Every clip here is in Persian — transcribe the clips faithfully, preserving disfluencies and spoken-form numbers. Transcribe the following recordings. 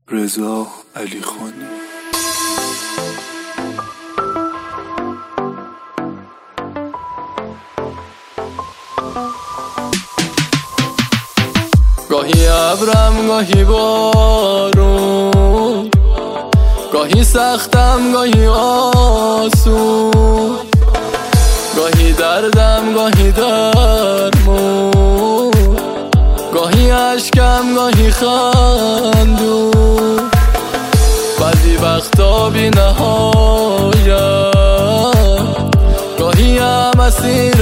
رضا علیخانی. گاهی ابرم گاهی بارون، گاهی سختم گاهی آسون، گاهی دردم گاهی درمون، گاهی اشکم گاهی خندون، بعضی وقتا بی نهایت، گاهی هم اسیر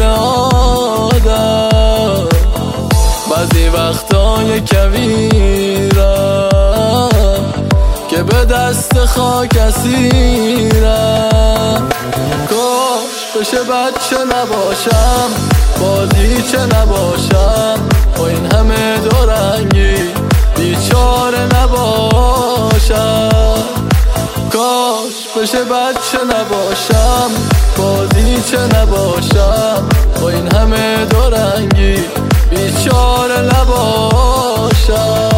آدم، بعضی وقتا یک کبیرم که به دست خاک اسیرم. کاش بشه بچه نباشم، بازیچه نباشم، با این همه دورنگی بیچاره نباشم. کاش بشه بچه نباشم، بازیچه نباشم، با این همه دورنگی بیچاره نباشم.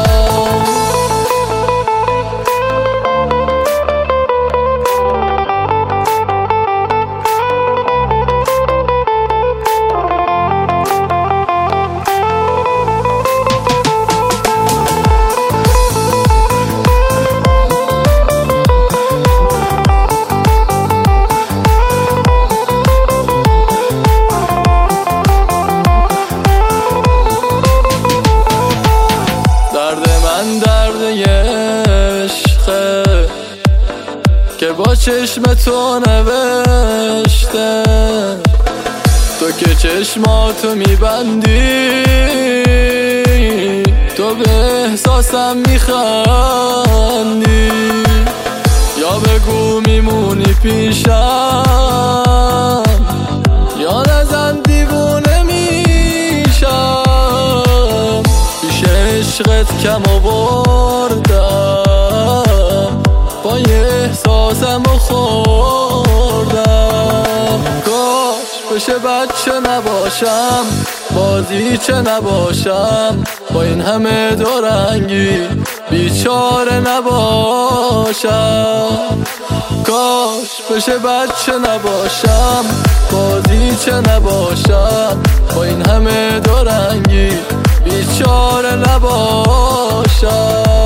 درد عشقه که با چشم تو نوشته، تو که چشماتو میبندی تو به احساسم میخندی، یا بگو میمونی پیشم یا نزن دیوونه میشم. پیش عشقت کم آوردم، با یه احساسم خوردم. کاش بشه بچه نباشم، بازیچه نباشم، با این همه دورنگی بیچاره نباشم. کاش بشه بچه نباشم، بازیچه نباشم، با این همه دورنگی بیچاره نباشم.